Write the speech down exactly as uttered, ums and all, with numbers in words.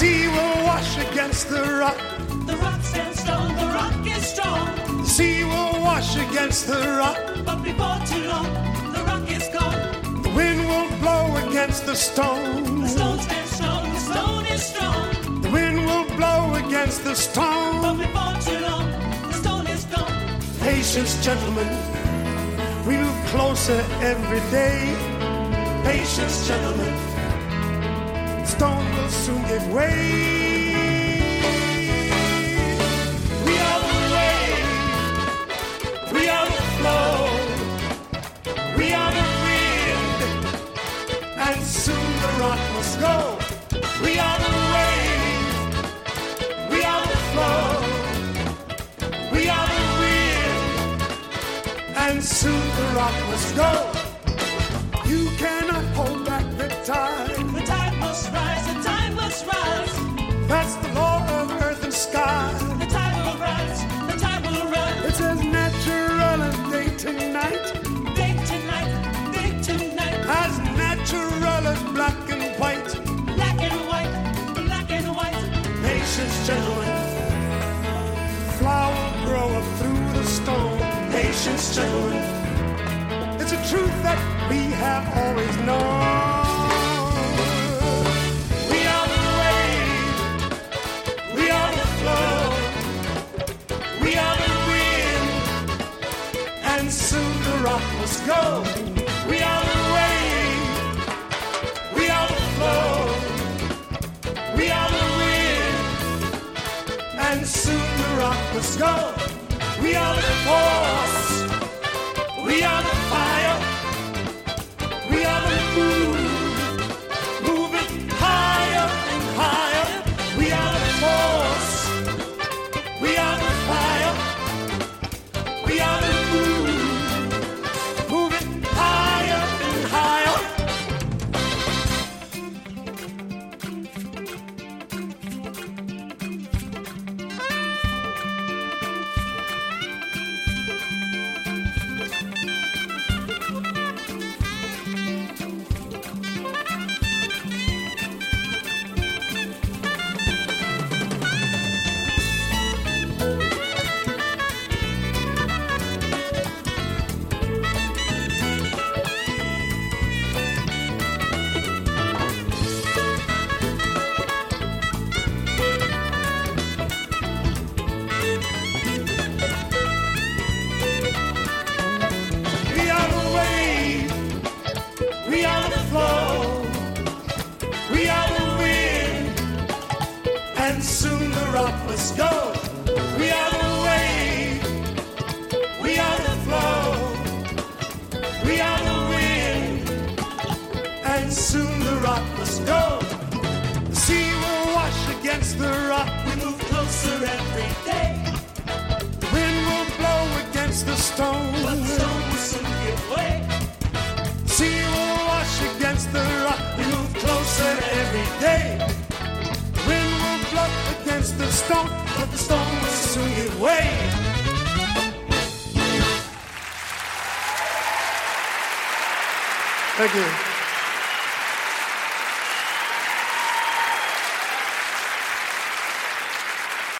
sea will wash against the rock. The rock stands strong, the rock is strong. The sea will wash against the rock. But before too long, the rock is gone. The wind will blow against the stone. The stone stands strong, the stone is strong. The wind will blow against the stone. But before too long, the stone is gone. Patience, gentlemen, we move closer every day. Patience, gentlemen, stone will soon give way. We are the wave, we are the flow, we are the wind, and soon the rock must go. We are the wave, we are the flow, we are the wind, and soon the rock must go. You cannot hold back the tide. The tide must rise, the tide must rise. That's the law of earth and sky. The tide will rise, the tide will rise. It's as natural as day to night. Day to night, day to night. As natural as black and white. Black and white, black and white. Patience, gentlemen. Flower grow up through the stone. Patience, gentlemen. It's a truth that we have always known. We are the wave, we are the flow, we are the wind, and soon the rock must go. We are the wave, we are the flow, we are the wind, and soon the rock must go. We are the force, we are the fire, we are the moon, moving higher and higher. We are the force, we are the fire, we are the moon, moving higher and higher. We are the wave, we are the flow, we are the wind, and soon the rock must go. We are the wave, we are the flow, we are the wind, and soon the rock must go. The sea will wash against the rock. We move closer every day. The wind will blow against the stone. But the stone will soon give way. Sea will wash against the rock. We move closer every day. Wind will blow against the stone, but the stone will soon give way. Thank you.